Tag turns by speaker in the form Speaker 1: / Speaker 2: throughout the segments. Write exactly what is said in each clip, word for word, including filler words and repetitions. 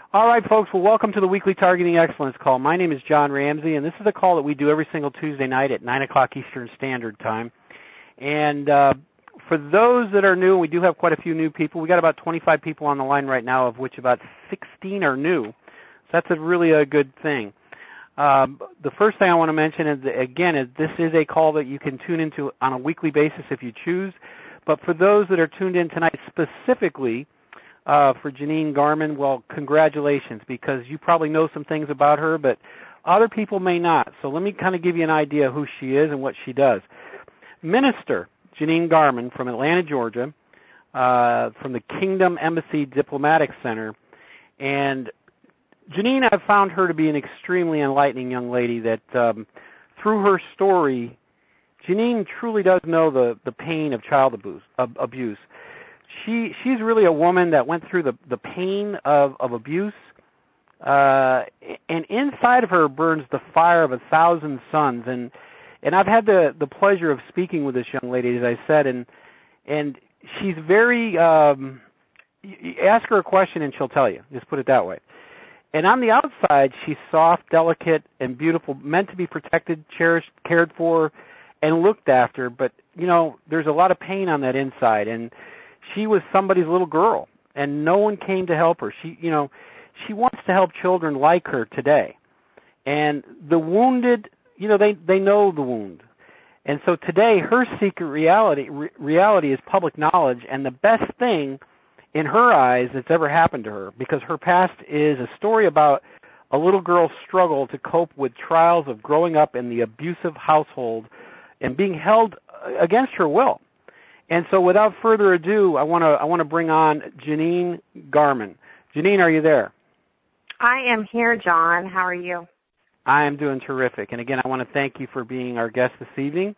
Speaker 1: All right, folks. Well, welcome to the weekly Targeting Excellence call. My name is John Ramsey, and this is a call that we do every single Tuesday night at nine o'clock Eastern Standard Time. And uh, for those that are new, we do have quite a few new people. We got about twenty-five people on the line right now, of which about sixteen are new. So that's a really a good thing. Um, the first thing I want to mention is, again, is this is a call that you can tune into on a weekly basis if you choose. But for those that are tuned in tonight specifically, Uh, for Janine Garman, well, congratulations, because you probably know some things about her, but other people may not. So let me kind of give you an idea of who she is and what she does. Minister Janine Garman from Atlanta, Georgia, uh, from the Kingdom Embassy Diplomatic Center. And Janine, I've found her to be an extremely enlightening young lady that um, through her story, Janine truly does know the, the pain of child abuse. Of abuse. She she's really a woman that went through the, the pain of, of abuse, uh, and inside of her burns the fire of a thousand suns. And and I've had the, the pleasure of speaking with this young lady, as I said, and and she's very. Um, you ask her a question and she'll tell you. Just put it that way. And on the outside, she's soft, delicate, and beautiful, meant to be protected, cherished, cared for, and looked after. But you know, there's a lot of pain on that inside, and she was somebody's little girl, and no one came to help her. She, you know, she wants to help children like her today. And the wounded, you know, they, they know the wound. And so today, her secret reality re- reality is public knowledge, and the best thing in her eyes that's ever happened to her, because her past is a story about a little girl's struggle to cope with trials of growing up in the abusive household and being held against her will. And so without further ado, I want to I want to bring on Janine Garman. Janine, are you there?
Speaker 2: I am here, John. How are you?
Speaker 1: I am doing terrific. And again, I want to thank you for being our guest this evening.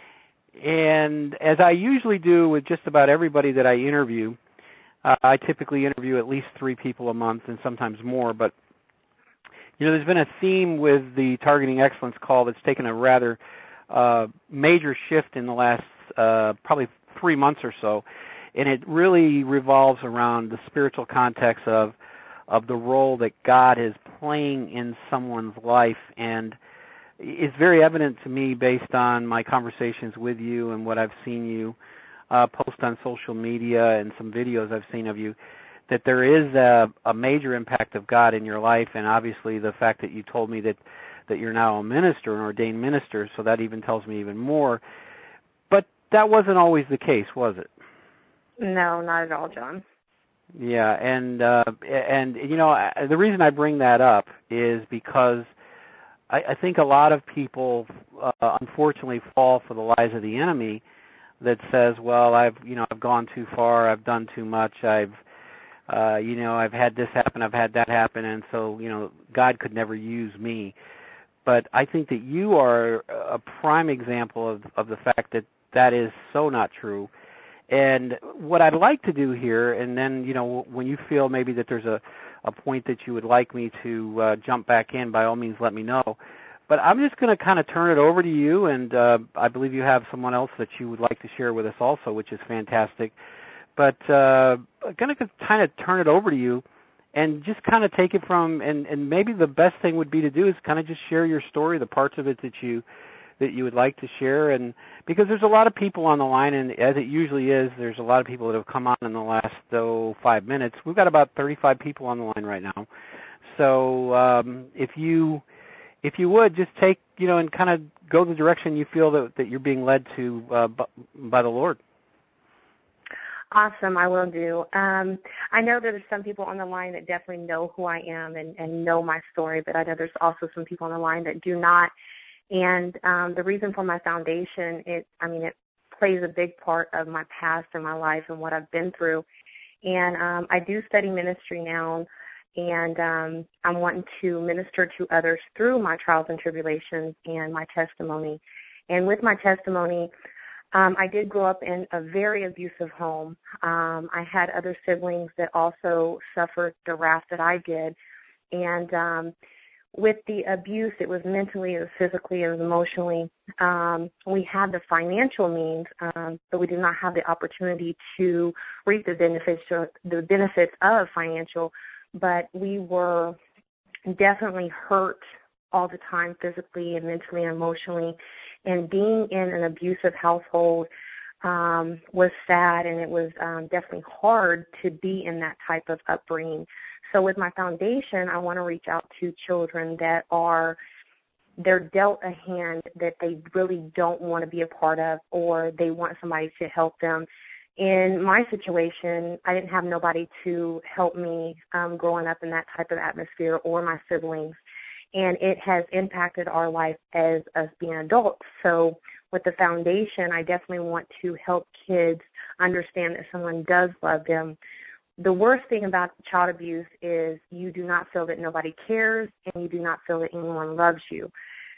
Speaker 1: And as I usually do with just about everybody that I interview, uh, I typically interview at least three people a month and sometimes more. But, you know, there's been a theme with the Targeting Excellence call that's taken a rather uh, major shift in the last uh, probably three months or so, and it really revolves around the spiritual context of of the role that God is playing in someone's life. And it's very evident to me, based on my conversations with you and what I've seen you uh, post on social media and some videos I've seen of you, that there is a, a major impact of God in your life. And obviously the fact that you told me that, that you're now a minister, an ordained minister, so that even tells me even more. But that wasn't always the case, was it?
Speaker 2: No, not at all, John.
Speaker 1: Yeah, and uh, and you know, the reason I bring that up is because I, I think a lot of people, uh, unfortunately, fall for the lies of the enemy that says, "Well, I've you know I've gone too far, I've done too much, I've uh, you know I've had this happen, I've had that happen, and so you know God could never use me." But I think that you are a prime example of of the fact that that is so not true. And what I'd like to do here, and then, you know, when you feel maybe that there's a, a point that you would like me to uh, jump back in, by all means let me know. But I'm just going to kind of turn it over to you, and uh, I believe you have someone else that you would like to share with us also, which is fantastic. But uh, I'm going to kind of turn it over to you and just kind of take it from, and, and maybe the best thing would be to do is kind of just share your story, the parts of it that you that you would like to share. And because there's a lot of people on the line, and as it usually is, there's a lot of people that have come on in the last oh, five minutes. We've got about thirty-five people on the line right now. So um, if you if you would just take, you know, and kind of go the direction you feel that, that you're being led to uh, by the Lord.
Speaker 2: Awesome, I will do. Um, I know that there's some people on the line that definitely know who I am and, and know my story, but I know there's also some people on the line that do not. And um, the reason for my foundation, it, I mean, it plays a big part of my past and my life and what I've been through. And um, I do study ministry now, and um, I'm wanting to minister to others through my trials and tribulations and my testimony. And with my testimony, um, I did grow up in a very abusive home. Um, I had other siblings that also suffered the wrath that I did. And um with the abuse, it was mentally, it was physically, it was emotionally. Um, we had the financial means, um, but we did not have the opportunity to reap the benefits, the benefits of financial but we were definitely hurt all the time, physically and mentally and emotionally. And being in an abusive household um, was sad, and it was um, definitely hard to be in that type of upbringing. So with my foundation, I want to reach out to children that are, they're dealt a hand that they really don't want to be a part of, or they want somebody to help them. In my situation, I didn't have nobody to help me um, growing up in that type of atmosphere, or my siblings. And it has impacted our life as us being adults. So with the foundation, I definitely want to help kids understand that someone does love them. The worst thing about child abuse is you do not feel that nobody cares, and you do not feel that anyone loves you.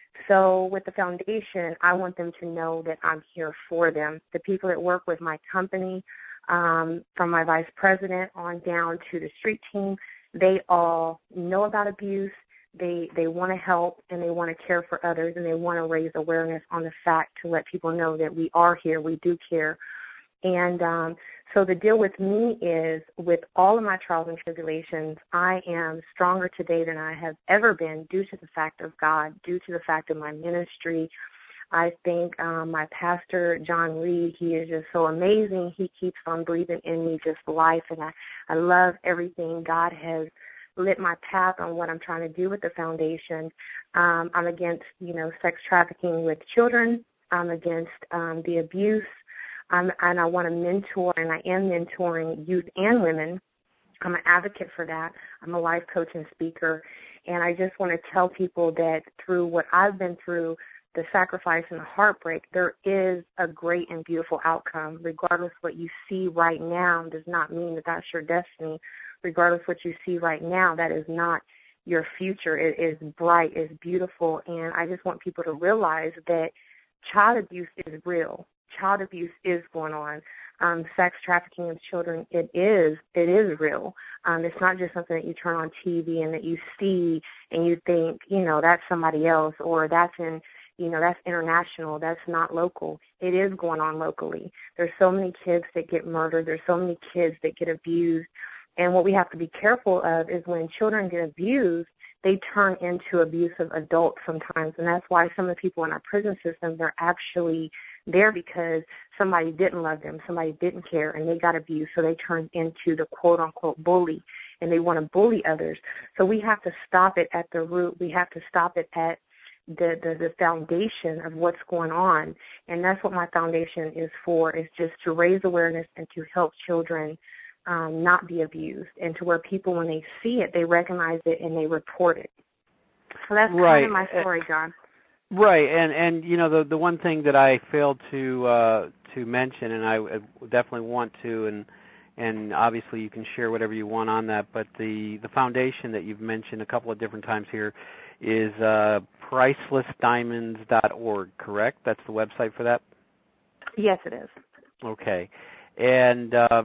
Speaker 2: So with the foundation, I want them to know that I'm here for them. The people that work with my company, um, from my vice president on down to the street team, they all know about abuse. They they want to help, and they want to care for others, and they want to raise awareness on the fact to let people know that we are here, we do care. And um, so the deal with me is, with all of my trials and tribulations, I am stronger today than I have ever been, due to the fact of God, due to the fact of my ministry. I think um, my pastor, John Reed, he is just so amazing. He keeps on breathing in me just life, and I, I love everything God has lit my path on what I'm trying to do with the foundation. Um, I'm against, you know, sex trafficking with children. I'm against um, the abuse. Um, and I want to mentor, and I am mentoring youth and women. I'm an advocate for that. I'm a life coach and speaker. And I just want to tell people that through what I've been through, the sacrifice and the heartbreak, there is a great and beautiful outcome. Regardless what you see right now does not mean that that's your destiny. Regardless what you see right now, that is not your future. It is bright, it's beautiful, and I just want people to realize that child abuse is real. Child abuse is going on. Um, sex trafficking of children, it is, it is real. Um, it's not just something that you turn on T V and that you see and you think, you know, that's somebody else, or that's in, you know, that's international, that's not local. It is going on locally. There's so many kids that get murdered. There's so many kids that get abused. And what we have to be careful of is when children get abused, they turn into abusive adults sometimes. And that's why some of the people in our prison system, they're actually there because somebody didn't love them, somebody didn't care, and they got abused. So they turned into the quote-unquote bully, and they want to bully others. So we have to stop it at the root. We have to stop it at the, the, the foundation of what's going on. And that's what my foundation is for, is just to raise awareness and to help children Um, not be abused, and to where people, when they see it, they recognize it and they report it. So that's
Speaker 1: right.
Speaker 2: kind of my story, John.
Speaker 1: Right, and and you know the the one thing that I failed to uh, to mention, and I definitely want to, and and obviously you can share whatever you want on that, but the the foundation that you've mentioned a couple of different times here is uh, priceless diamonds dot org, correct? That's the website for that?
Speaker 2: Yes, it is.
Speaker 1: Okay, and uh,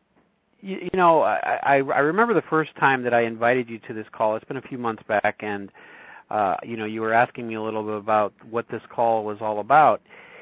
Speaker 1: you, you know I, I I remember the first time that I invited you to this call. It's been a few months back, and Uh, you know, you were asking me a little bit about what this call was all about.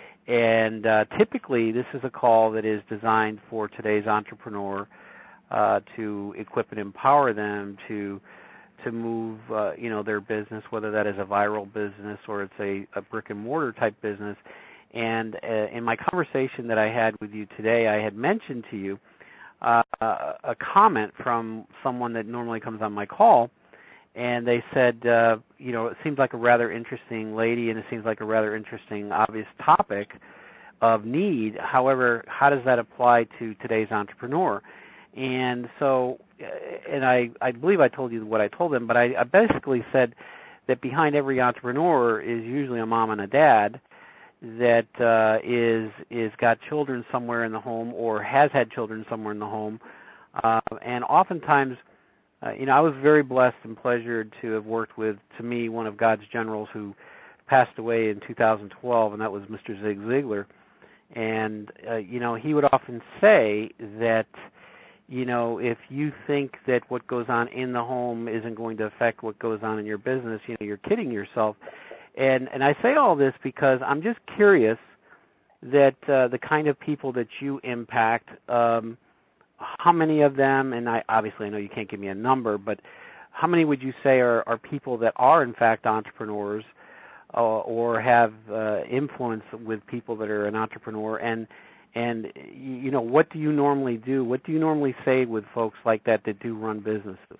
Speaker 1: And uh, typically, this is a call that is designed for today's entrepreneur uh, to equip and empower them to to move, uh, you know, their business, whether that is a viral business or it's a, a brick and mortar type business. And uh, in my conversation that I had with you today, I had mentioned to you uh, a comment from someone that normally comes on my call. And they said, uh, you know, it seems like a rather interesting lady, and it seems like a rather interesting, obvious topic of need. However, how does that apply to today's entrepreneur? And so, and I, I believe I told you what I told them, but I, I basically said that behind every entrepreneur is usually a mom and a dad that uh, is is got children somewhere in the home or has had children somewhere in the home, uh, and oftentimes. Uh, you know, I was very blessed and pleasured to have worked with, to me, one of God's generals who passed away in two thousand twelve, and that was Mister Zig Ziglar. And, uh, you know, he would often say that, you know, if you think that what goes on in the home isn't going to affect what goes on in your business, you know, you're kidding yourself. And and I say all this because I'm just curious that uh, the kind of people that you impact, um, how many of them, and I obviously I know you can't give me a number, but how many would you say are, are people that are in fact entrepreneurs uh, or have uh, influence with people that are an entrepreneur? And and you know, what do you normally do? What do you normally say with folks like that that do run businesses?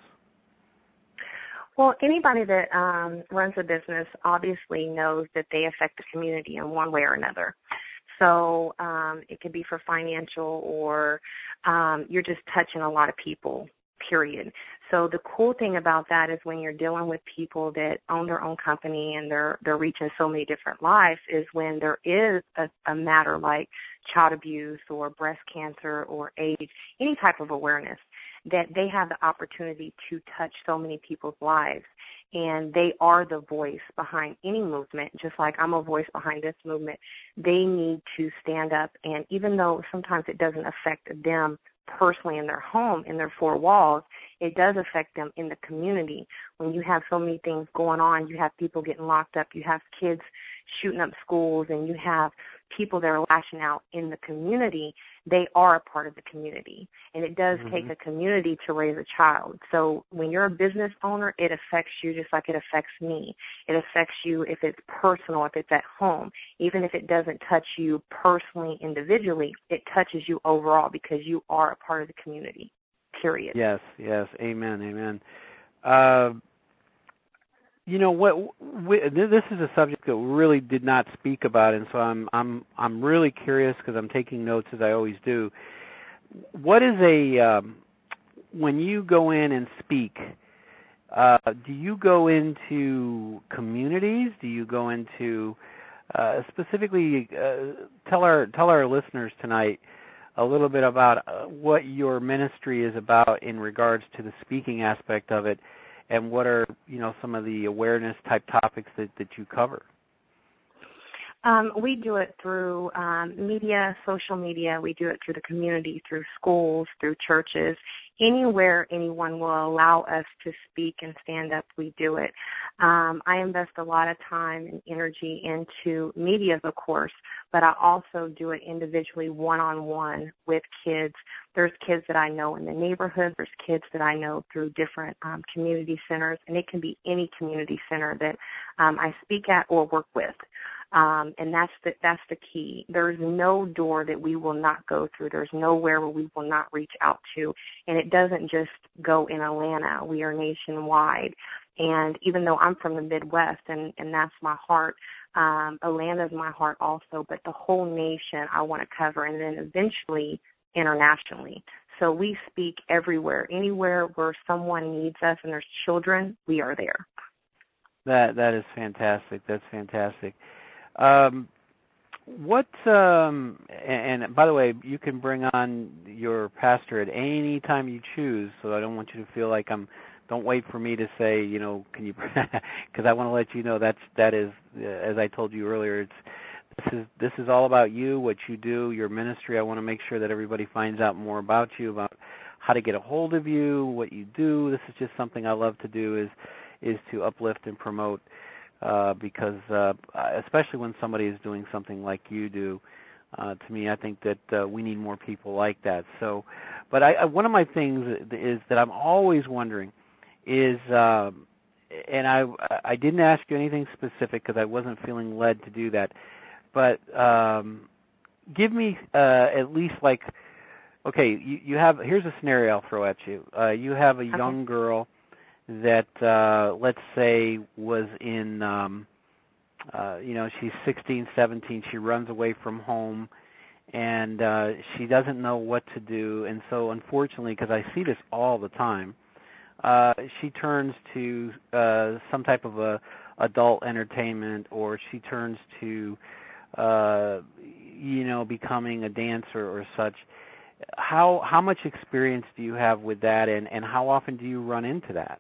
Speaker 2: Well, anybody that um, runs a business obviously knows that they affect the community in one way or another. So um, it could be for financial, or um, you're just touching a lot of people, period. So the cool thing about that is when you're dealing with people that own their own company and they're they're reaching so many different lives, is when there is a, a matter like child abuse or breast cancer or AIDS, any type of awareness, that they have the opportunity to touch so many people's lives. And they are the voice behind any movement, just like I'm a voice behind this movement. They need to stand up, and even though sometimes it doesn't affect them personally in their home, in their four walls, it does affect them in the community. When you have so many things going on, you have people getting locked up, you have kids shooting up schools, and you have people that are lashing out in the community, they are a part of the community. And it does mm-hmm. take a community to raise a child. So when you're a business owner, it affects you just like it affects me. It affects you if it's personal, if it's at home. Even if it doesn't touch you personally, individually, it touches you overall because you are a part of the community, period.
Speaker 1: Yes, yes. Amen, amen. Uh, You know what? We, this is a subject that we really did not speak about, and so I'm I'm I'm really curious because I'm taking notes as I always do. What is a um, when you go in and speak? Uh, do you go into communities? Do you go into uh, specifically? Uh, tell our tell our listeners tonight a little bit about uh, what your ministry is about in regards to the speaking aspect of it. And what are, you know, some of the awareness type topics that, that you cover?
Speaker 2: Um, we do it through um, media, social media. We do it through the community, through schools, through churches. Anywhere anyone will allow us to speak and stand up, we do it. Um, I invest a lot of time and energy into media, of course, but I also do it individually, one-on-one with kids. There's kids that I know in the neighborhood. There's kids that I know through different um, community centers, and it can be any community center that um, I speak at or work with. Um, and that's the, that's the key. There's no door that we will not go through. There's nowhere where we will not reach out to. And it doesn't just go in Atlanta. We are nationwide. And even though I'm from the Midwest, and, and that's my heart, um, Atlanta's my heart also, but the whole nation I want to cover, and then eventually internationally. So we speak everywhere. Anywhere where someone needs us and there's children, we are there.
Speaker 1: That That is fantastic. That's fantastic. Um, what, um, and, and by the way, you can bring on your pastor at any time you choose, so I don't want you to feel like I'm, don't wait for me to say, you know, can you, because I want to let you know that's, that is, uh, as I told you earlier, it's, this is, this is all about you, what you do, your ministry. I want to make sure that everybody finds out more about you, about how to get a hold of you, what you do. This is just something I love to do, is, is to uplift and promote. Uh, because uh, especially when somebody is doing something like you do, uh, to me, I think that uh, we need more people like that. So, but I, I, one of my things is that I'm always wondering is, uh, and I I didn't ask you anything specific because I wasn't feeling led to do that, but um, give me uh, at least like, okay, you, you have, here's a scenario I'll throw at you. Uh, you have a young okay. girl that, uh, let's say, was in, um, uh, you know, she's sixteen, seventeen, she runs away from home, and uh, she doesn't know what to do, and so unfortunately, because I see this all the time, uh, she turns to uh, some type of a adult entertainment, or she turns to, uh, you know, becoming a dancer or such. How how much experience do you have with that, and, and how often do you run into that?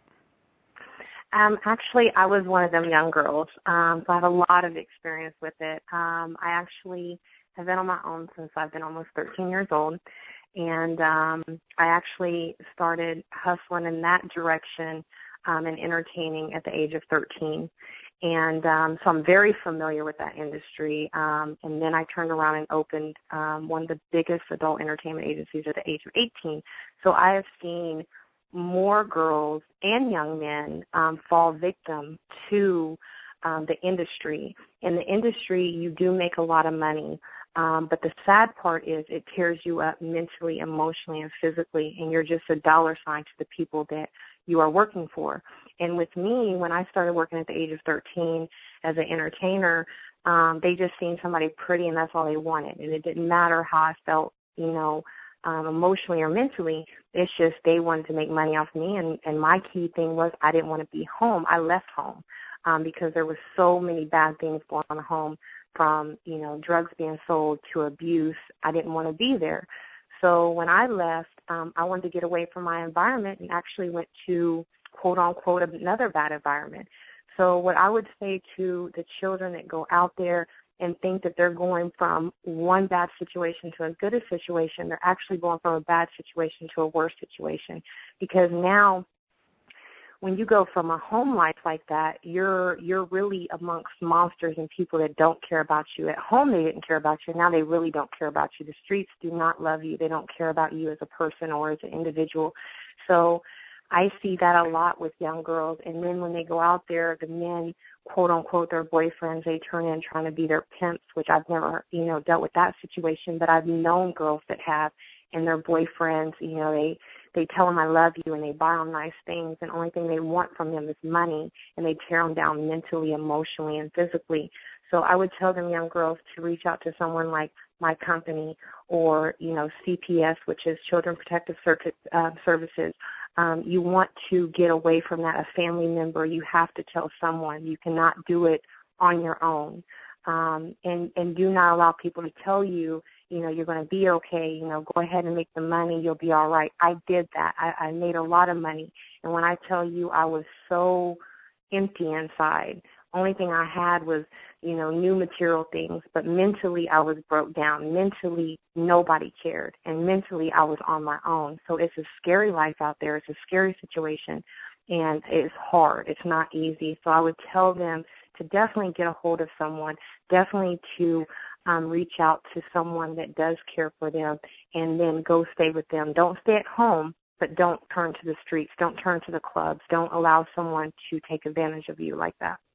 Speaker 2: Um, actually, I was one of them young girls, um, so I have a lot of experience with it. Um, I actually have been on my own since I've been almost thirteen years old, and um, I actually started hustling in that direction um, and entertaining at the age of thirteen. And um, so I'm very familiar with that industry. Um, and then I turned around and opened um, one of the biggest adult entertainment agencies at the age of eighteen. So I have seen more girls and young men um, fall victim to um, the industry. In the industry, you do make a lot of money. Um, but the sad part is it tears you up mentally, emotionally, and physically, and you're just a dollar sign to the people that you are working for. And with me, when I started working at the age of thirteen as an entertainer, um, they just seen somebody pretty, and that's all they wanted. And it didn't matter how I felt, you know, um, emotionally or mentally. It's just they wanted to make money off me, and, and my key thing was I didn't want to be home. I left home um, because there were so many bad things going on at home, from, you know, drugs being sold to abuse. I didn't want to be there. So when I left, um, I wanted to get away from my environment and actually went to, quote, unquote, another bad environment. So what I would say to the children that go out there and think that they're going from one bad situation to a good situation, they're actually going from a bad situation to a worse situation, because now when you go from a home life like that, you're you're really amongst monsters and people that don't care about you. At home, they didn't care about you. Now they really don't care about you. The streets do not love you. They don't care about you as a person or as an individual. So I see that a lot with young girls. And then when they go out there, the men, quote unquote, their boyfriends, they turn in trying to be their pimps, which I've never, you know, dealt with that situation. But I've known girls that have, and their boyfriends, you know, they They tell them I love you, and they buy them nice things, and the only thing they want from them is money, and they tear them down mentally, emotionally, and physically. So I would tell them young girls to reach out to someone like my company or, you know, C P S, which is Children Protective Circuit, uh, Services. Um, you want to get away from that, a family member. You have to tell someone. You cannot do it on your own. Um, and, and do not allow people to tell you, you know, you're going to be okay, you know, go ahead and make the money, you'll be all right. I did that. I, I made a lot of money. And when I tell you I was so empty inside, only thing I had was, you know, new material things, but mentally I was broke down. Mentally, nobody cared. And mentally, I was on my own. So it's a scary life out there. It's a scary situation, and it's hard. It's not easy. So I would tell them to definitely get a hold of someone, definitely to um, reach out to someone that does care for them, and then go stay with them. Don't stay at home, but don't turn to the streets. Don't turn to the clubs. Don't allow someone to take advantage of you like that.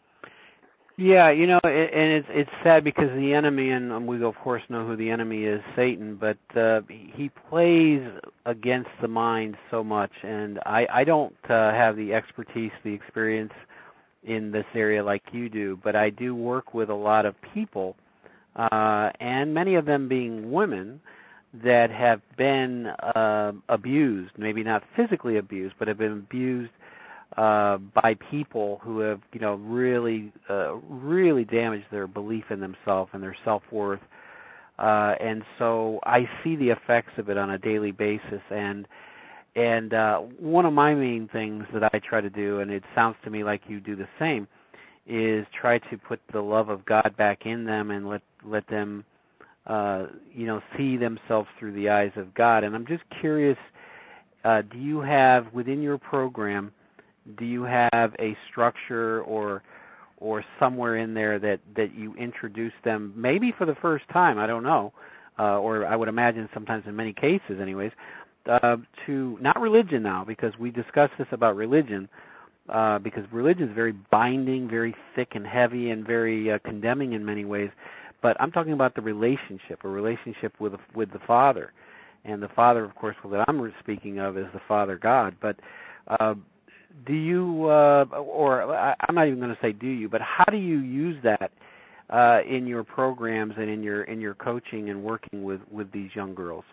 Speaker 1: Yeah, you know, it, and it's it's sad because the enemy, and we of course know who the enemy is, Satan, but uh, he plays against the mind so much, and I, I don't uh, have the expertise, the experience in this area like you do, but I do work with a lot of people, uh, and many of them being women, that have been uh, abused, maybe not physically abused, but have been abused uh, by people who have, you know, really, uh, really damaged their belief in themselves and their self-worth. Uh, and so I see the effects of it on a daily basis. And and uh, one of my main things that I try to do, and it sounds to me like you do the same, is try to put the love of God back in them and let let them, uh, you know, see themselves through the eyes of God. And I'm just curious, uh, do you have within your program, do you have a structure or or somewhere in there that, that you introduce them, maybe for the first time, I don't know, uh, or I would imagine sometimes in many cases anyways, uh, to, not religion now, because we discussed this about religion, uh, because religion is very binding, very thick and heavy, and very uh, condemning in many ways, but I'm talking about the relationship, a relationship with, with the Father. And the Father, of course, that I'm speaking of is the Father God, but uh, do you, uh, or I'm not even going to say do you, but how do you use that uh, in your programs and in your in your coaching and working with, with these young girls?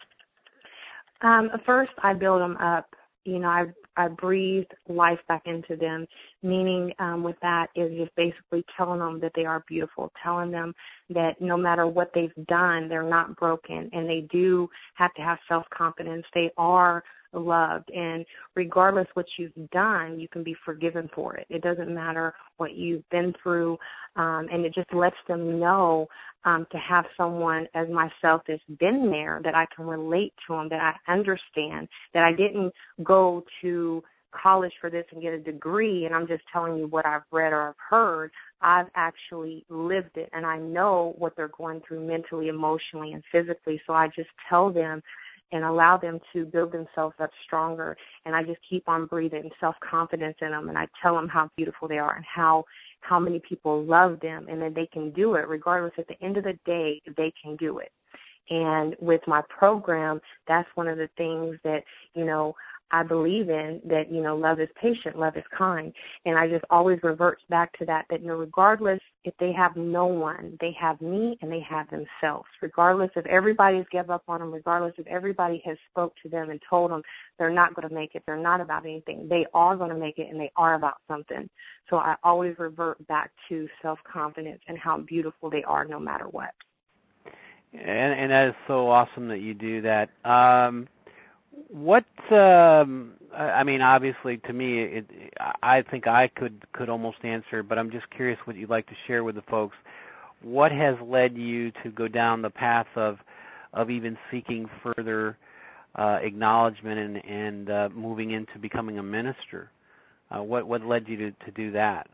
Speaker 2: Um, first, I build them up. You know, I I breathe life back into them, meaning um, with that is just basically telling them that they are beautiful, telling them that no matter what they've done, they're not broken, and they do have to have self-confidence. They are loved, and regardless what you've done, you can be forgiven for it. It doesn't matter what you've been through, um, and it just lets them know um, to have someone as myself that's been there, that I can relate to them, that I understand, that I didn't go to college for this and get a degree, and I'm just telling you what I've read or I've heard. I've actually lived it, and I know what they're going through mentally, emotionally, and physically. So I just tell them and allow them to build themselves up stronger. And I just keep on breathing self-confidence in them, and I tell them how beautiful they are and how how many people love them, and that they can do it regardless. At the end of the day, they can do it. And with my program, that's one of the things that, you know, I believe in, that, you know, love is patient, love is kind. And I just always revert back to that, that, you know, regardless if they have no one, they have me and they have themselves. Regardless if everybody's give up on them, regardless if everybody has spoke to them and told them they're not going to make it, they're not about anything, they are going to make it, and they are about something. So I always revert back to self-confidence and how beautiful they are no matter what.
Speaker 1: And, and that is so awesome that you do that. Um, what, um, I mean, obviously to me, it, I think I could, could almost answer, but I'm just curious what you'd like to share with the folks. What has led you to go down the path of, of even seeking further uh, acknowledgement and, and uh, moving into becoming a minister? Uh, what, what led you to, to do that?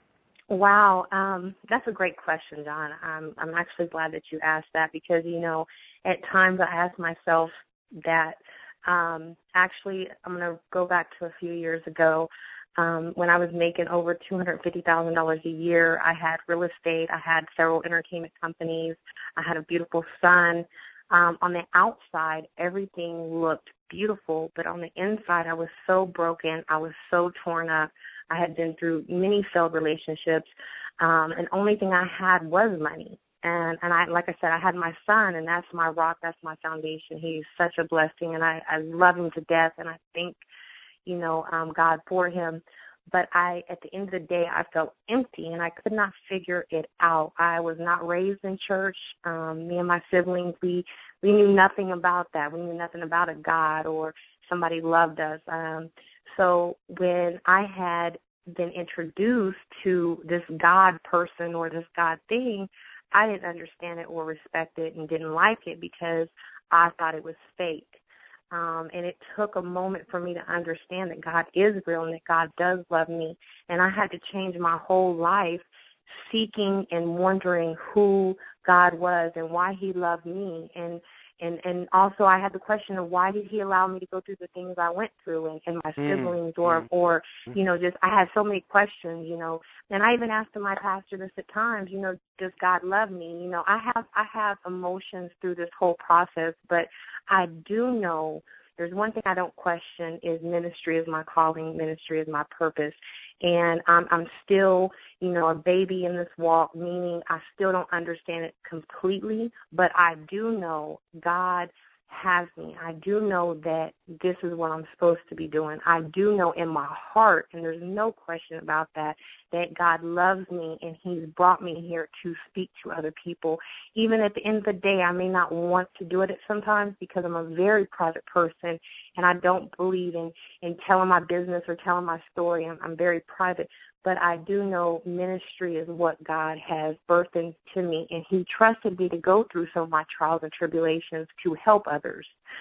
Speaker 2: Wow, um, that's a great question, John. I'm, I'm actually glad that you asked that because, you know, at times I ask myself that. Um, actually, I'm going to go back to a few years ago um, when I was making over two hundred fifty thousand dollars a year. I had real estate. I had several entertainment companies. I had a beautiful son. Um, on the outside, everything looked beautiful, but on the inside, I was so broken. I was so torn up. I had been through many failed relationships, um, and the only thing I had was money. And, and I, like I said, I had my son, and that's my rock, that's my foundation. He's such a blessing, and I, I love him to death, and I thank, you know, um, God for him. But I, at the end of the day, I felt empty, and I could not figure it out. I was not raised in church. Um, me and my siblings, we, we knew nothing about that. We knew nothing about a God or somebody loved us. Um, so when I had been introduced to this God person or this God thing, I didn't understand it or respect it and didn't like it because I thought it was fake. Um, and it took a moment for me to understand that God is real and that God does love me. And I had to change my whole life seeking and wondering who God was and why he loved me. And and, and also I had the question of why did he allow me to go through the things I went through and, and my siblings mm. or, or, you know, just I had so many questions, you know. And I even asked my pastor this at times, you know, does God love me? You know, I have I have emotions through this whole process, but I do know there's one thing I don't question is ministry is my calling, ministry is my purpose. And I'm, I'm still, you know, a baby in this walk, meaning I still don't understand it completely, but I do know God has me. I do know that this is what I'm supposed to be doing. I do know in my heart, and there's no question about that, that God loves me and he's brought me here to speak to other people. Even at the end of the day, I may not want to do it at sometimes because I'm a very private person and I don't believe in, in telling my business or telling my story. I'm, I'm very private. But I do know ministry is what God has birthed into me, and he trusted me to go through some of my trials and tribulations to help others.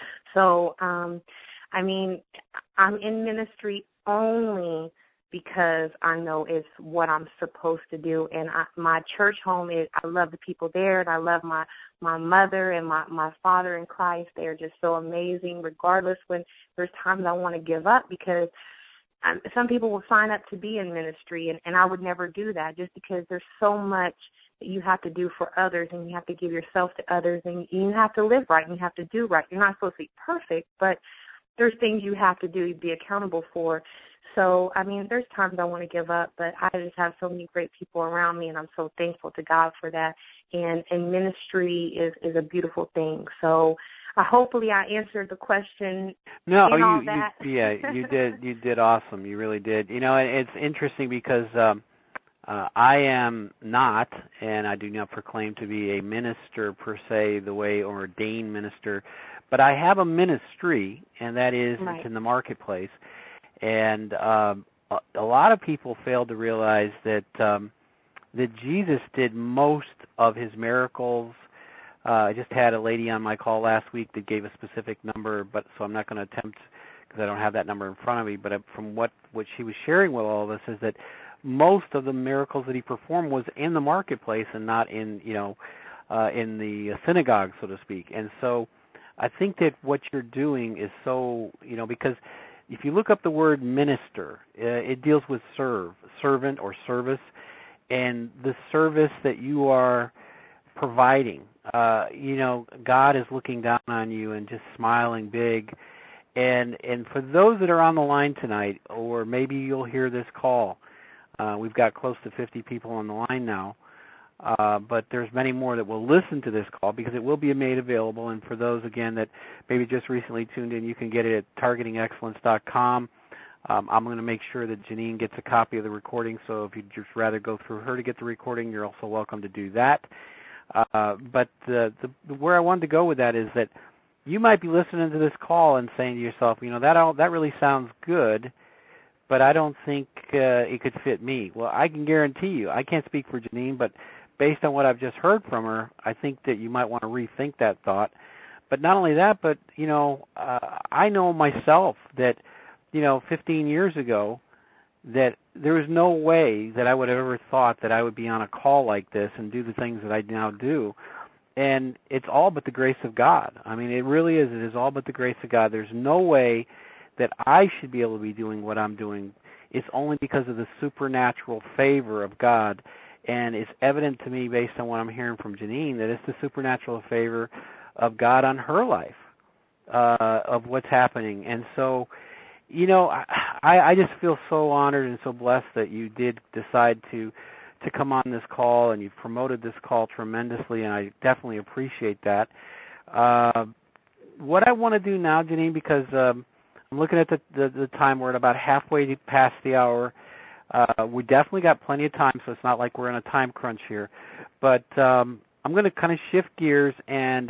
Speaker 2: So, um, I mean, I'm in ministry only because I know it's what I'm supposed to do. And I, my church home is, I love the people there, and I love my, my mother and my, my father in Christ. They're just so amazing, regardless when there's times I want to give up because Um, some people will sign up to be in ministry, and, and I would never do that just because there's so much that you have to do for others, and you have to give yourself to others, and you have to live right, and you have to do right. You're not supposed to be perfect, but there's things you have to do, be accountable for. So, I mean, there's times I want to give up, but I just have so many great people around me, and I'm so thankful to God for that. And, and ministry is, is a beautiful thing. So, Uh, hopefully, I answered the question.
Speaker 1: No,
Speaker 2: and all
Speaker 1: you,
Speaker 2: that.
Speaker 1: you, yeah, you did. You did awesome. You really did. You know, it's interesting because um, uh, I am not, and I do not proclaim to be a minister per se, the way or ordained minister, but I have a ministry, and that is
Speaker 2: right.
Speaker 1: it's in the marketplace. And um, a, a lot of people fail to realize that um, that Jesus did most of his miracles. Uh, I just had a lady on my call last week that gave a specific number, but so I'm not going to attempt because I don't have that number in front of me, but from what, what she was sharing with all of us is that most of the miracles that he performed was in the marketplace and not in, you know, uh, in the synagogue, so to speak. And so I think that what you're doing is so, you know, because if you look up the word minister, uh, it deals with serve, servant or service, and the service that you are providing. Uh, you know, God is looking down on you and just smiling big. And and for those that are on the line tonight, or maybe you'll hear this call, uh, we've got close to fifty people on the line now, uh, but there's many more that will listen to this call because it will be made available. And for those, again, that maybe just recently tuned in, you can get it at targeting excellence dot com. Um, I'm going to make sure that Janine gets a copy of the recording, so if you'd just rather go through her to get the recording, you're also welcome to do that. Uh, but the, the, where I wanted to go with that is that you might be listening to this call and saying to yourself, you know, that all, that really sounds good, but I don't think uh, it could fit me. Well, I can guarantee you, I can't speak for Janine, but based on what I've just heard from her, I think that you might want to rethink that thought. But not only that, but, you know, uh, I know myself that, you know, fifteen years ago, that there was no way that I would have ever thought that I would be on a call like this and do the things that I now do. And it's all but the grace of God. I mean, it really is. It is all but the grace of God. There's no way that I should be able to be doing what I'm doing. It's only because of the supernatural favor of God. And it's evident to me, based on what I'm hearing from Janine, that it's the supernatural favor of God on her life, uh, of what's happening. And so, you know, I, I just feel so honored and so blessed that you did decide to to come on this call, and you've promoted this call tremendously, and I definitely appreciate that. Uh, what I want to do now, Janine, because um, I'm looking at the, the, the time, we're at about halfway past the hour. Uh, we definitely got plenty of time, so it's not like we're in a time crunch here. But um, I'm going to kind of shift gears, and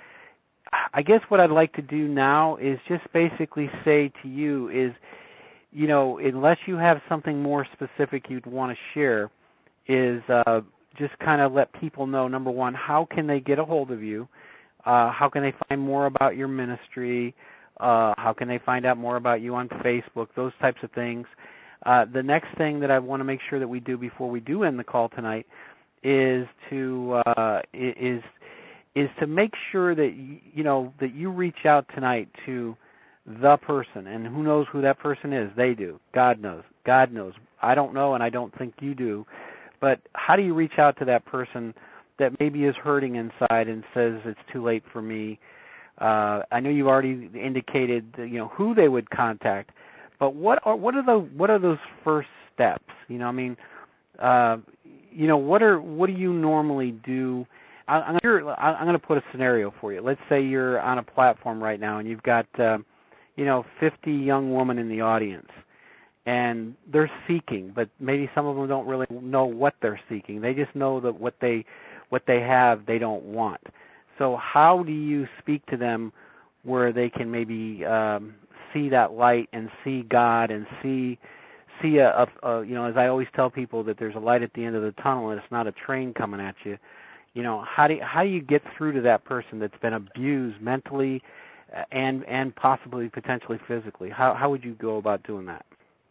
Speaker 1: I guess what I'd like to do now is just basically say to you is, you know, unless you have something more specific you'd want to share, is uh, just kind of let people know, number one, how can they get a hold of you? Uh, how can they find more about your ministry? Uh, how can they find out more about you on Facebook? Those types of things. Uh, the next thing that I want to make sure that we do before we do end the call tonight is to uh, is is to make sure that you, you know that you reach out tonight to the person, and who knows who that person is? They do. God knows. God knows. I don't know, and I don't think you do. But how do you reach out to that person that maybe is hurting inside and says it's too late for me? Uh, I know you already indicated, you know, who they would contact, but what are what are the what are those first steps? You know, I mean, uh, you know, what are what do you normally do? I, I'm gonna, I'm going to put a scenario for you. Let's say you're on a platform right now and you've got, uh, you know, fifty young women in the audience. And they're seeking, but maybe some of them don't really know what they're seeking. They just know that what they what they have, they don't want. So how do you speak to them where they can maybe um, see that light and see God and see see a, a, a you know, as I always tell people, that there's a light at the end of the tunnel and it's not a train coming at you. You know, how do you, how do you get through to that person that's been abused mentally and and possibly potentially physically? How how would you go about doing that?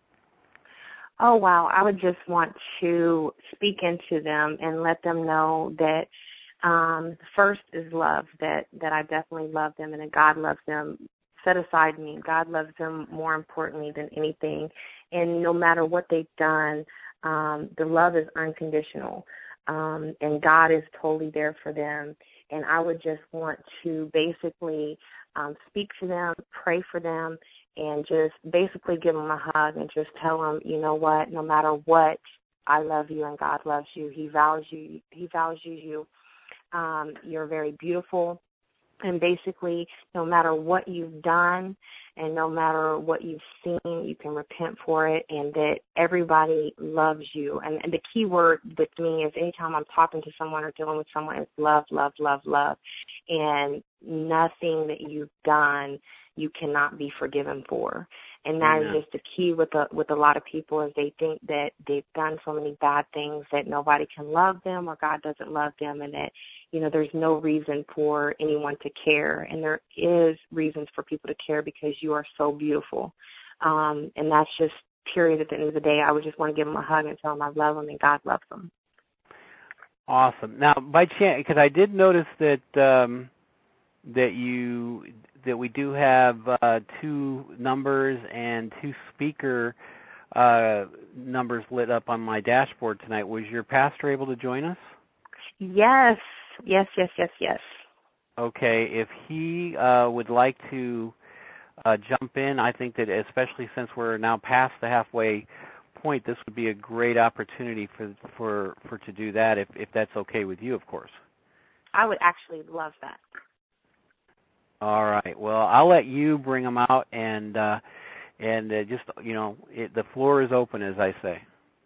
Speaker 2: Oh, wow. I would just want to speak into them and let them know that um, first is love, that, that I definitely love them and that God loves them. Set aside me. God loves them more importantly than anything. And no matter what they've done, um, the love is unconditional. Um, and God is totally there for them. And I would just want to basically um, speak to them, pray for them, and just basically give them a hug and just tell them, you know what, no matter what, I love you and God loves you. He values you. He values you. Um, you're very beautiful. And basically, no matter what you've done and no matter what you've seen, you can repent for it, and that everybody loves you. And, and the key word with me is anytime I'm talking to someone or dealing with someone is love, love, love, love. And nothing that you've done you cannot be forgiven for. And that
Speaker 1: Yeah.
Speaker 2: is just the key with a, with a lot of people is they think that they've done so many bad things that nobody can love them or God doesn't love them, and that, you know, there's no reason for anyone to care. And there is reasons for people to care because you are so beautiful. Um, and that's just period at the end of the day. I would just want to give them a hug and tell them I love them and God loves them.
Speaker 1: Awesome. Now, by chance, because I did notice that um, that you that we do have uh, two numbers and two speaker uh, numbers lit up on my dashboard tonight. Was your pastor able to join us?
Speaker 2: Yes, yes, yes, yes, yes.
Speaker 1: Okay. If he uh, would like to uh, jump in, I think that especially since we're now past the halfway point, this would be a great opportunity for for for to do that. If if that's okay with you, of course.
Speaker 2: I would actually love that.
Speaker 1: All right. Well, I'll let you bring them out, and uh, and uh, just you know, it, the floor is open, as I say.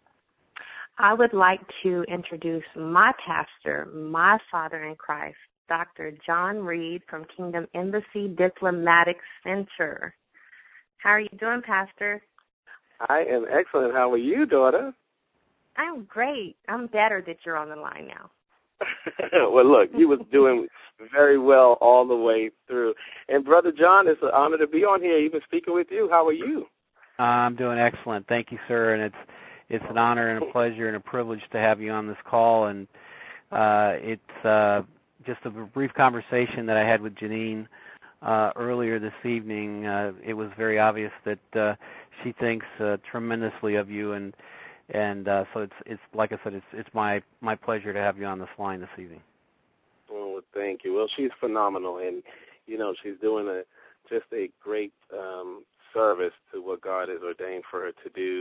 Speaker 2: I would like to introduce my pastor, my father in Christ, Doctor John Reed from Kingdom Embassy Diplomatic Center. How are you doing, Pastor?
Speaker 3: I am excellent. How are you, daughter?
Speaker 2: I'm great. I'm better that you're on the line now.
Speaker 3: Well, look, you was doing very well all the way through. And, Brother John, it's an honor to be on here, even speaking with you. How are you?
Speaker 1: I'm doing excellent. Thank you, sir. And it's it's an honor and a pleasure and a privilege to have you on this call. And uh, it's uh, just a brief conversation that I had with Janine uh, earlier this evening. Uh, it was very obvious that uh, she thinks uh, tremendously of you, and and uh, so it's it's like I said, it's it's my my pleasure to have you on this line this evening.
Speaker 3: Oh, thank you. Well, she's phenomenal, and you know she's doing a just a great um, service to what God has ordained for her to do.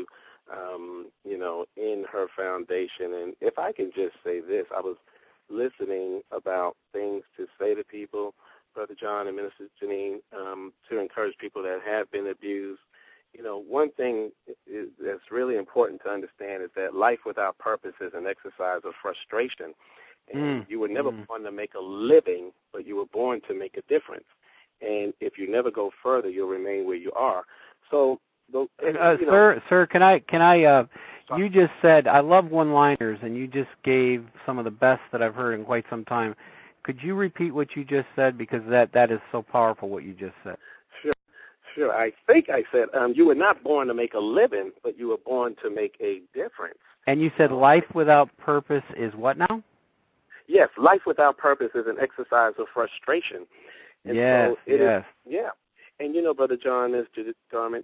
Speaker 3: Um, you know, in her foundation. And if I can just say this, I was listening about things to say to people, Brother John and Minister Janine, um, to encourage people that have been abused. You know, one thing is, that's really important to understand is that life without purpose is an exercise of frustration. And mm. you were never mm. born to make a living, but you were born to make a difference. And if you never go further, you'll remain where you are. So, the,
Speaker 1: uh,
Speaker 3: you know,
Speaker 1: sir, sir, can I, can I, uh, you just said, I love one-liners, and you just gave some of the best that I've heard in quite some time. Could you repeat what you just said? Because that, that is so powerful, what you just said.
Speaker 3: Sure. Sure. I think I said um, you were not born to make a living, but you were born to make a difference.
Speaker 1: And you said life without purpose is what now?
Speaker 3: Yes, life without purpose is an exercise of frustration. And
Speaker 1: yes,
Speaker 3: so it
Speaker 1: yes.
Speaker 3: Is, yeah. And you know, Brother John, this Garment,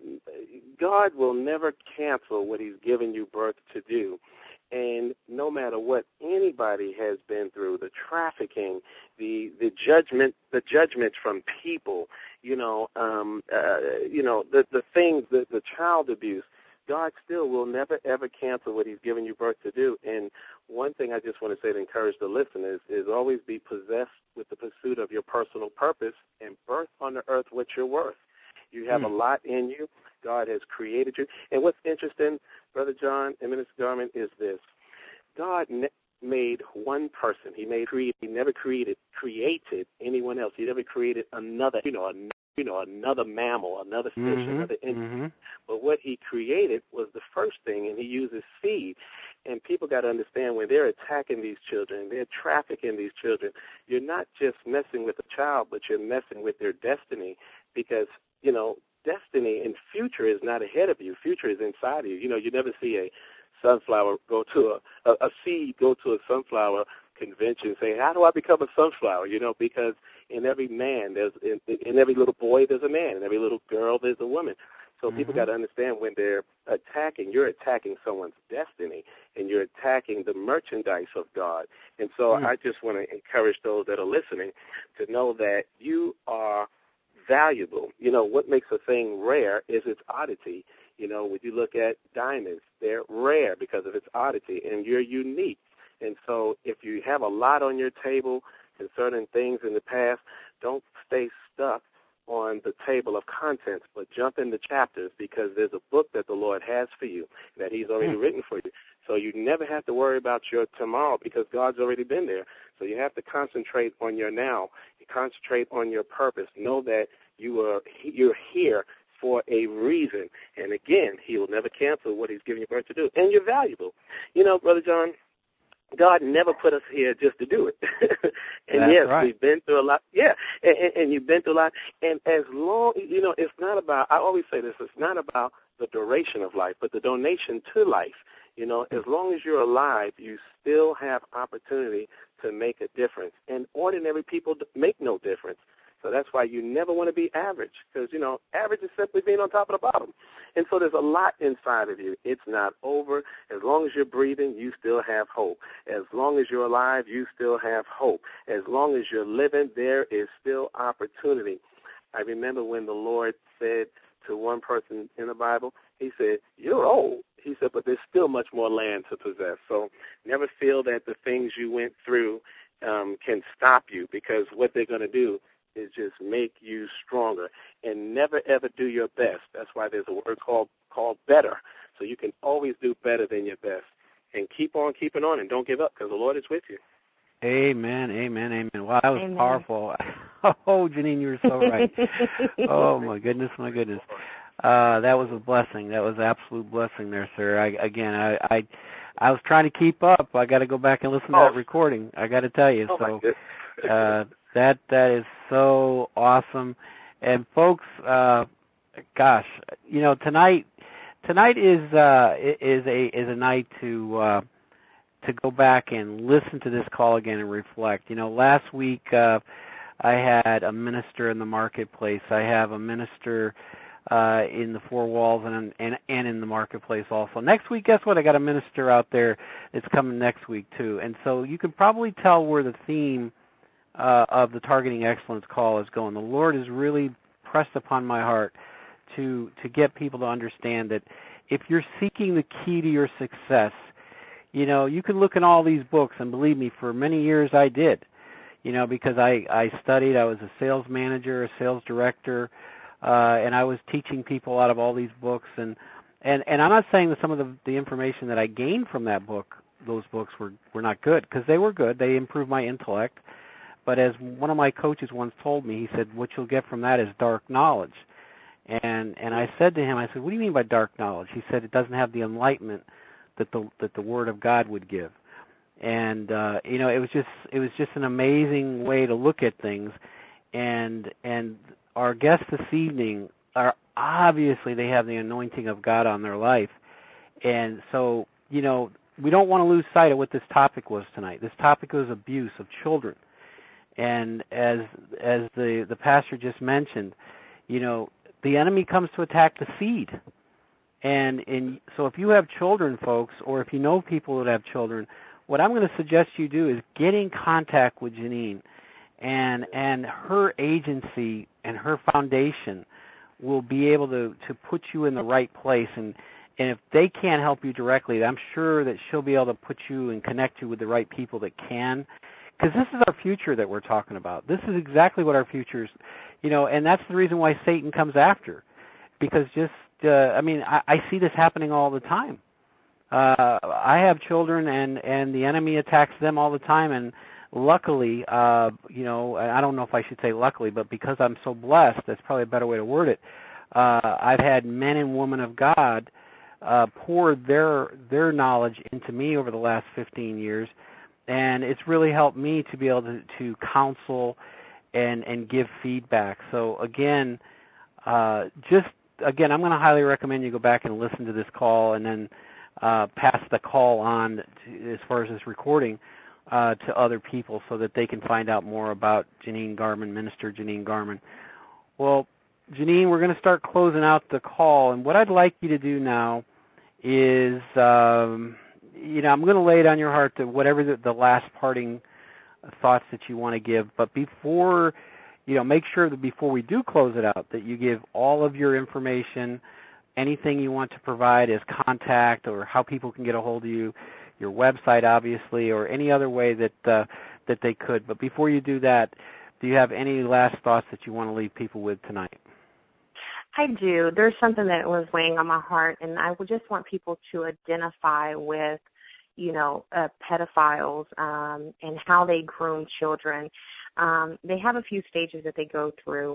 Speaker 3: God will never cancel what he's given you birth to do. And no matter what anybody has been through, the trafficking, the the judgment, the judgments from people, you know, um, uh, you know, the the things, the, the child abuse, God still will never ever cancel what he's given you birth to do. And one thing I just want to say to encourage the listeners is always be possessed with the pursuit of your personal purpose and birth on the earth what you're worth. You have mm. a lot in you. God has created you. And what's interesting, Brother John and Minister Garment, is this. God ne- made one person. He made create. He never created created anyone else. He never created another, you know, a, you know, another mammal, another fish,
Speaker 1: mm-hmm.
Speaker 3: another insect.
Speaker 1: Mm-hmm.
Speaker 3: But what he created was the first thing, and he uses seed. And people got to understand when they're attacking these children, they're trafficking these children, you're not just messing with a child, but you're messing with their destiny because, you know, destiny and future is not ahead of you. Future is inside of you. You know, you never see a sunflower go to a, a, a seed go to a sunflower convention and say, how do I become a sunflower? You know, because in every man, there's in, in every little boy, there's a man. In every little girl, there's a woman. So mm-hmm. people got to understand when they're attacking, you're attacking someone's destiny, and you're attacking the merchandise of God. And so mm-hmm. I just want to encourage those that are listening to know that you are valuable. You know, what makes a thing rare is its oddity. You know, when you look at diamonds, they're rare because of its oddity, and you're unique. And so if you have a lot on your table concerning things in the past, don't stay stuck on the table of contents, but jump into chapters because there's a book that the Lord has for you that he's already mm. written for you. So you never have to worry about your tomorrow because God's already been there. So you have to concentrate on your now. You concentrate on your purpose. Know that you are you're here for a reason. And again, he will never cancel what he's giving you birth to do. And you're valuable. You know, Brother John, God never put us here just to do it. and
Speaker 1: That's
Speaker 3: yes,
Speaker 1: right.
Speaker 3: we've been through a lot. Yeah, and, and, and you've been through a lot. And as long, you know, it's not about, I always say this, it's not about the duration of life, but the donation to life. You know, as long as you're alive, you still have opportunity to make a difference. And ordinary people make no difference. So that's why you never want to be average, because, you know, average is simply being on top of the bottom. And so there's a lot inside of you. It's not over. As long as you're breathing, you still have hope. As long as you're alive, you still have hope. As long as you're living, there is still opportunity. I remember when the Lord said to one person in the Bible, he said, you're old. He said, but there's still much more land to possess. So never feel that the things you went through um, can stop you, because what they're going to do is just make you stronger. And never, ever do your best. That's why there's a word called called better. So you can always do better than your best. And keep on keeping on, and don't give up, because the Lord is with you.
Speaker 1: Amen, amen, amen. Wow, that was
Speaker 2: Amen.
Speaker 1: Powerful. Oh, Janine, you were so right. Oh, my goodness, my goodness. Uh, that was a blessing. That was an absolute blessing there, sir. I, again, I, I I was trying to keep up. I got to go back and listen to
Speaker 3: oh.
Speaker 1: that recording. I got to tell you.
Speaker 3: Oh,
Speaker 1: so uh, that that is so awesome. And folks, uh, gosh, you know, tonight tonight is uh, is a is a night to uh, to go back and listen to this call again and reflect. You know, last week uh, I had a minister in the marketplace. I have a minister uh, in the four walls and, and and in the marketplace also. Next week, guess what? I got a minister out there that's coming next week too. And so you can probably tell where the theme uh, of the Targeting Excellence call is going. The Lord has really pressed upon my heart to to get people to understand that if you're seeking the key to your success, you know, you can look in all these books, and believe me, for many years I did, you know, because I, I studied, I was a sales manager, a sales director, uh, and I was teaching people out of all these books. And, and, and I'm not saying that some of the, the information that I gained from that book, those books were, were not good, because they were good. They improved my intellect. But as one of my coaches once told me, he said, what you'll get from that is dark knowledge. And and I said to him, I said, what do you mean by dark knowledge? He said, it doesn't have the enlightenment that the that the Word of God would give. And uh, you know, it was just it was just an amazing way to look at things. And and our guests this evening are obviously, they have the anointing of God on their life. And so, you know, we don't want to lose sight of what this topic was tonight. This topic was abuse of children. And as as the, the pastor just mentioned, you know, the enemy comes to attack the seed. And in, so if you have children, folks, or if you know people that have children, what I'm going to suggest you do is get in contact with Janine. And and her agency and her foundation will be able to, to put you in the right place. And, and if they can't help you directly, I'm sure that she'll be able to put you and connect you with the right people that can. Because this is our future that we're talking about. This is exactly what our future is, you know, and that's the reason why Satan comes after. Because just, uh, I mean, I, I see this happening all the time. Uh, I have children, and, and the enemy attacks them all the time. And luckily, uh, you know, I don't know if I should say luckily, but because I'm so blessed, that's probably a better way to word it. Uh, I've had men and women of God uh, pour their their knowledge into me over the last fifteen years. And it's really helped me to be able to, to counsel and, and give feedback. So, again, uh, just, again, I'm going to highly recommend you go back and listen to this call and then uh, pass the call on, to, as far as this recording, uh, to other people so that they can find out more about Janine Garman, Minister Janine Garman. Well, Janine, we're going to start closing out the call. And what I'd like you to do now is... Um, you know, I'm going to lay it on your heart to whatever the, the last parting thoughts that you want to give. But before, you know, make sure that before we do close it out, that you give all of your information, anything you want to provide as contact or how people can get a hold of you, your website, obviously, or any other way that uh, that they could. But before you do that, do you have any last thoughts that you want to leave people with tonight?
Speaker 2: I do. There's something that was weighing on my heart, and I would just want people to identify with, you know, uh, pedophiles um, and how they groom children. Um, they have a few stages that they go through,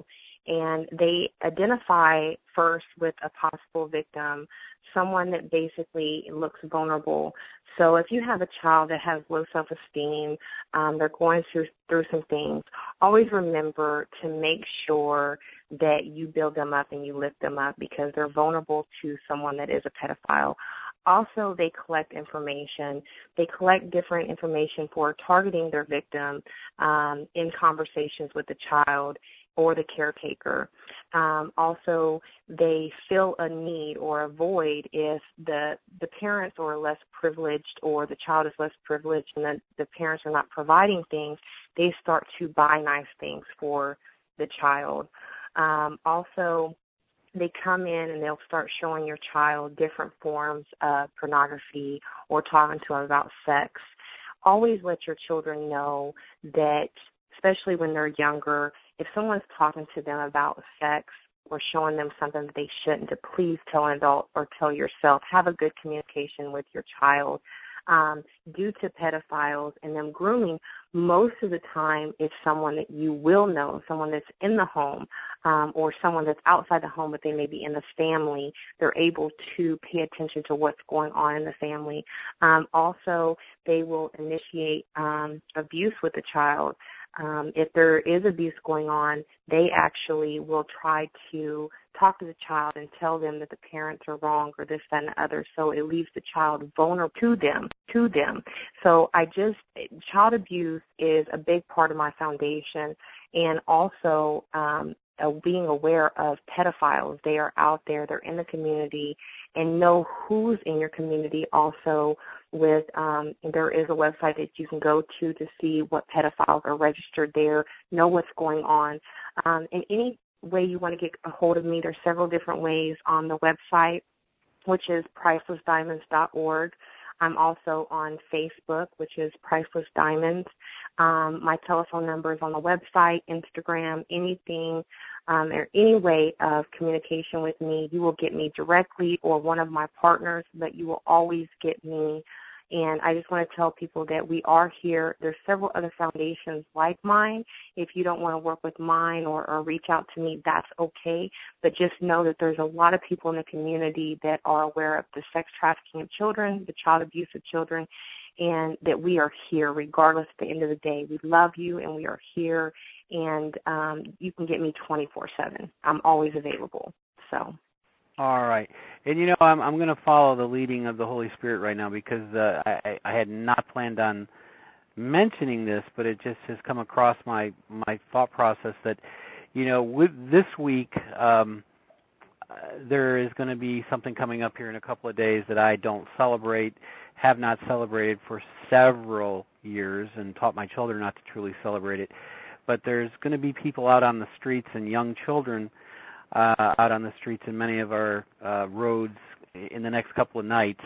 Speaker 2: and they identify first with a possible victim, someone that basically looks vulnerable. So if you have a child that has low self-esteem, um, they're going through, through some things, always remember to make sure that you build them up and you lift them up because they're vulnerable to someone that is a pedophile. Also, they collect information. They collect different information for targeting their victim um, in conversations with the child or the caretaker. Um, also, they fill a need or a void if the the parents are less privileged or the child is less privileged and the, the parents are not providing things. They start to buy nice things for the child. Um, also, they come in and they'll start showing your child different forms of pornography or talking to them about sex. Always let your children know that, especially when they're younger, if someone's talking to them about sex or showing them something that they shouldn't, to please tell an adult or tell yourself. Have a good communication with your child. Um, due to pedophiles and them grooming, most of the time it's someone that you will know, someone that's in the home um, or someone that's outside the home, but they may be in the family. They're able to pay attention to what's going on in the family. Um, also, they will initiate um, abuse with the child. Um, if there is abuse going on, they actually will try to talk to the child and tell them that the parents are wrong or this, that, and the other. So it leaves the child vulnerable to them, to them. So I just, child abuse is a big part of my foundation, and also um, uh, being aware of pedophiles. They are out there, they're in the community, and know who's in your community also. With um, there is a website that you can go to to see what pedophiles are registered there, know what's going on. Um, and any way you want to get a hold of me, there's several different ways on the website, which is priceless diamonds dot org. I'm also on Facebook, which is Priceless Diamonds. Um, my telephone number is on the website, Instagram, anything, um, or any way of communication with me. You will get me directly or one of my partners, but you will always get me. And I just want to tell people that we are here. There's several other foundations like mine. If you don't want to work with mine or, or reach out to me, that's okay. But just know that there's a lot of people in the community that are aware of the sex trafficking of children, the child abuse of children, and that we are here regardless at the end of the day. We love you, and we are here, and um, you can get me twenty-four seven. I'm always available. So.
Speaker 1: All right. And, you know, I'm I'm going to follow the leading of the Holy Spirit right now because uh, I, I had not planned on mentioning this, but it just has come across my, my thought process that, you know, with this week um, uh, there is going to be something coming up here in a couple of days that I don't celebrate, have not celebrated for several years, and taught my children not to truly celebrate it. But there's going to be people out on the streets and young children Uh, out on the streets in many of our uh, roads in the next couple of nights.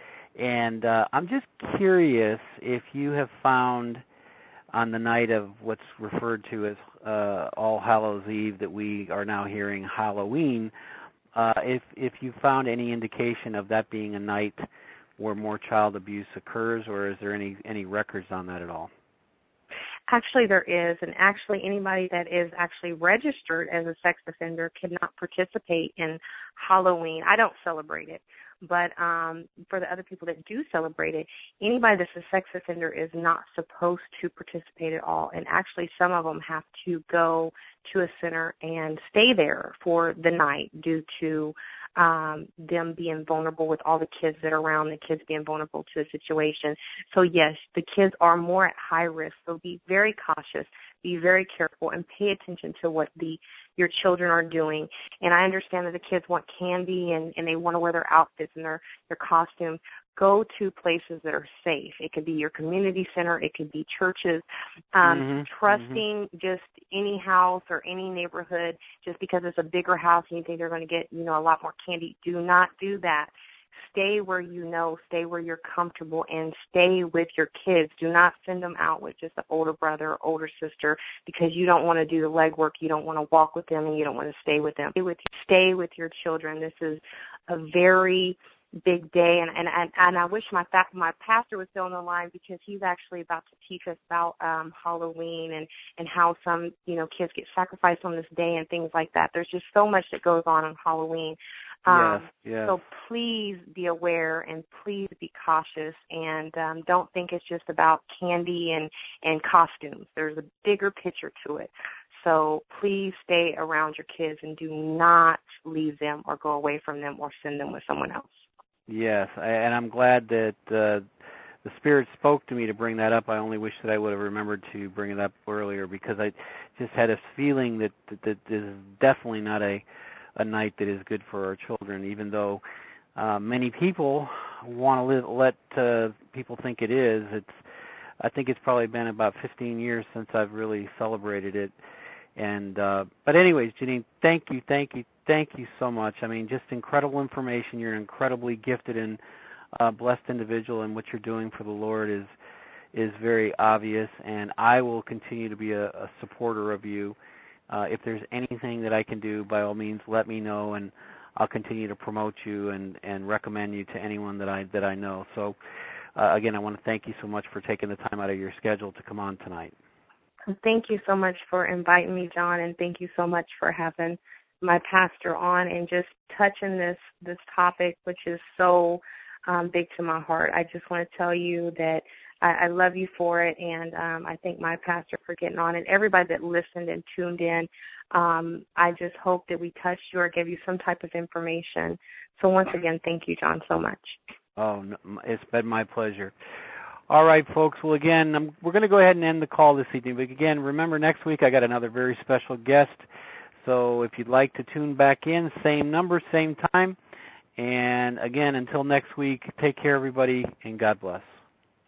Speaker 1: And uh, I'm just curious if you have found on the night of what's referred to as uh, All Hallows Eve that we are now hearing Halloween, uh, if, if you found any indication of that being a night where more child abuse occurs, or is there any, any records on that at all?
Speaker 2: Actually, there is, and actually anybody that is actually registered as a sex offender cannot participate in Halloween. I don't celebrate it, but um, for the other people that do celebrate it, anybody that's a sex offender is not supposed to participate at all, and actually some of them have to go to a center and stay there for the night due to um, them being vulnerable with all the kids that are around, the kids being vulnerable to a situation. So, yes, the kids are more at high risk, so be very cautious, be very careful, and pay attention to what the your children are doing. And I understand that the kids want candy and, and they want to wear their outfits and their, their costumes. Go to places that are safe. It could be your community center. It could be churches. Um,
Speaker 1: mm-hmm.
Speaker 2: Trusting
Speaker 1: mm-hmm.
Speaker 2: just any house or any neighborhood just because it's a bigger house and you think they're going to get, you know, a lot more candy. Do not do that. Stay where you know, stay where you're comfortable, and stay with your kids. Do not send them out with just an older brother or older sister because you don't want to do the legwork. You don't want to walk with them, and you don't want to stay with them. Stay with, stay with your children. This is a very big day, and and and, and I wish my fa- my pastor was still on the line, because he's actually about to teach us about um, Halloween and and how some you know kids get sacrificed on this day and things like that. There's just so much that goes on on Halloween. Um,
Speaker 1: yes, yes.
Speaker 2: So please be aware and please be cautious, and um, don't think it's just about candy and and costumes. There's a bigger picture to it. So please stay around your kids and do not leave them or go away from them or send them with someone else.
Speaker 1: Yes, and I'm glad that uh, the Spirit spoke to me to bring that up. I only wish that I would have remembered to bring it up earlier, because I just had a feeling that that, that this is definitely not a, a night that is good for our children, even though uh, many people want to let uh, people think it is. It's I think it's probably been about fifteen years since I've really celebrated it. And uh, but anyways, Janine, thank you, thank you, thank you so much. I mean, just incredible information. You're an incredibly gifted and uh, blessed individual, and what you're doing for the Lord is is very obvious. And I will continue to be a, a supporter of you. Uh, if there's anything that I can do, by all means, let me know, and I'll continue to promote you and, and recommend you to anyone that I that I know. So uh, again, I want to thank you so much for taking the time out of your schedule to come on tonight.
Speaker 2: Thank you so much for inviting me, John, and thank you so much for having my pastor on and just touching this this topic, which is so um, big to my heart. I just want to tell you that I, I love you for it, and um, I thank my pastor for getting on, and everybody that listened and tuned in. Um, I just hope that we touched you or gave you some type of information. So once again, thank you, John, so much.
Speaker 1: Oh, it's been my pleasure. All right, folks. Well, again, I'm, we're going to go ahead and end the call this evening. But again, remember, next week I got another very special guest. So if you'd like to tune back in, same number, same time. And again, until next week, take care, everybody, and God bless.